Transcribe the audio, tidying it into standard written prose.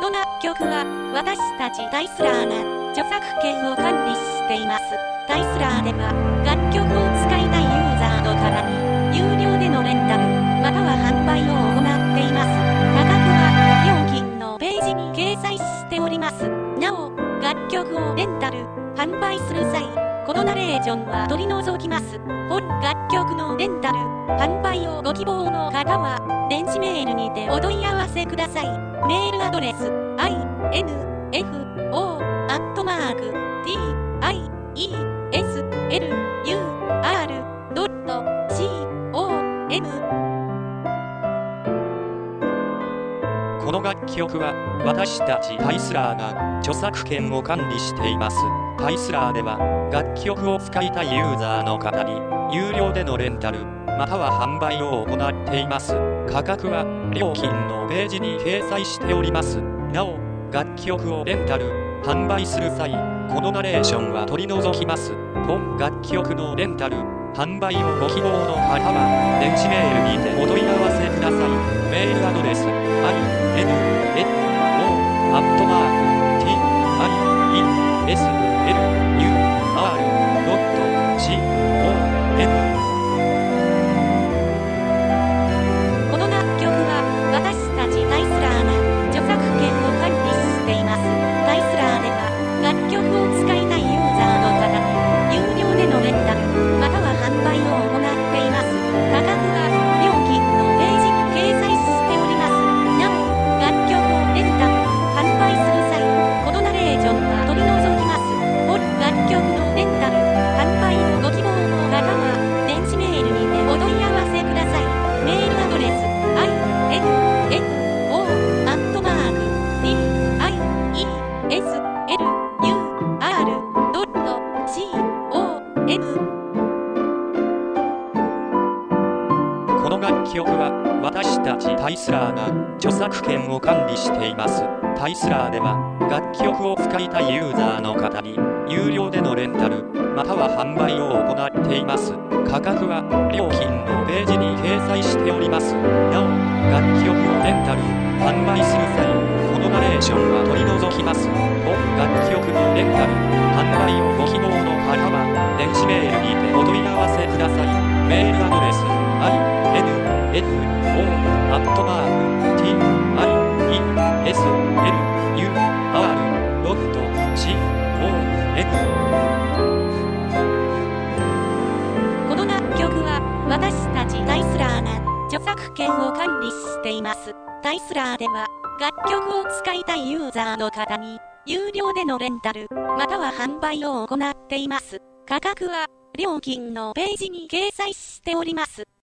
この楽曲は私たちダイスラーが著作権を管理しています。ダイスラーでは楽曲を使いたいユーザーの方に有料でのレンタルまたは販売を行っています。価格は料金のページに掲載しております。なお、楽曲をレンタル、販売する際、このナレーションは取り除きます。本楽曲のレンタル、販売をご希望の方は、電子メールにてお問い合わせください。メールアドレス、info@dieslur.com。 この楽曲は私たちダイスラーが著作権を管理しています。ダイスラーでは楽曲を使いたいユーザーの方に有料でのレンタルまたは販売を行っています。価格は料金のページに掲載しております。なお、楽曲をレンタル販売する際、このナレーションは取り除きます。本楽曲のレンタル販売をご希望の方は電子メールにてお問い合わせください。メールアドレスinfo@dieslur.com。 この楽曲は私たちダイスラーが著作権を管理しています。ダイスラーでは楽曲を使いたいユーザーの方に有料でのレンタルまたは販売を行っています。価格は料金のページに掲載しております。なお、楽曲をレンタル販売する際、このナレーションは取り除きます。本楽曲のレンタル販売をご希望の方は電子メールにてお問い合わせください。メールアドレスこの楽曲は私たちダイスラーが著作権を管理しています。ダイスラーでは楽曲を使いたいユーザーの方に有料でのレンタルまたは販売を行っています。価格は料金のページに掲載しております。なお、楽曲をレンタル販売する際、このナレーションは取り除きます。本楽曲のレンタル販売をご希望の方は電子メールにてお問い合わせください。メールアドレス info@dieslur.com。この楽曲は私たちダイスラーが著作権を管理しています。ダイスラーでは楽曲を使いたいユーザーの方に有料でのレンタルまたは販売を行っています。価格は料金のページに掲載しております。